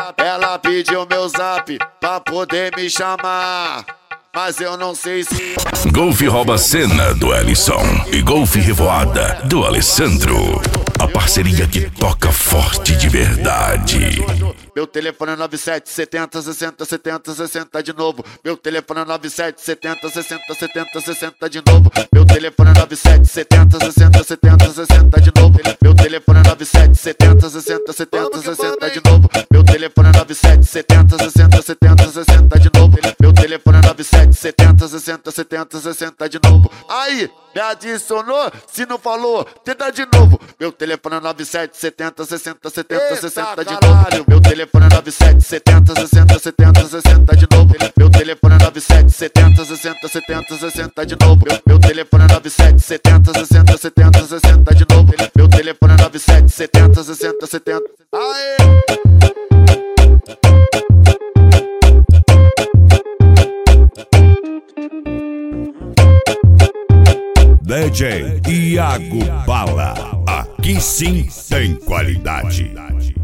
Ela pediu meu zap pra poder me chamar, mas eu não sei se... Golfe rouba a cena do Ellison e Golfe Revoada do Alessandro. A parceria que toca forte de verdade. Meu telefone é 97 70 60 70 60 de novo. Meu telefone é 97 70 60 70 60 de novo. Meu telefone é 97 70 60 70 60 de novo. Meu telefone é 97 70 60 70 60 de novo. Meu telefone é 97 70 60 70 60 de novo. Meu telefone é 97 70 60 70 60 de novo. Aí, me adicionou? Se não falou, tenta de novo. Meu telefone é 97 70 60 70 60 de novo. Meu telefone é 97 70 60 70 60 de novo. Meu telefone é 97 70 60 70 60 de novo. Meu telefone é 97 70 60 70 60 de novo. Meu telefone é 97 70 60 70. Aê! DJ Iago Bala, aqui sim tem qualidade.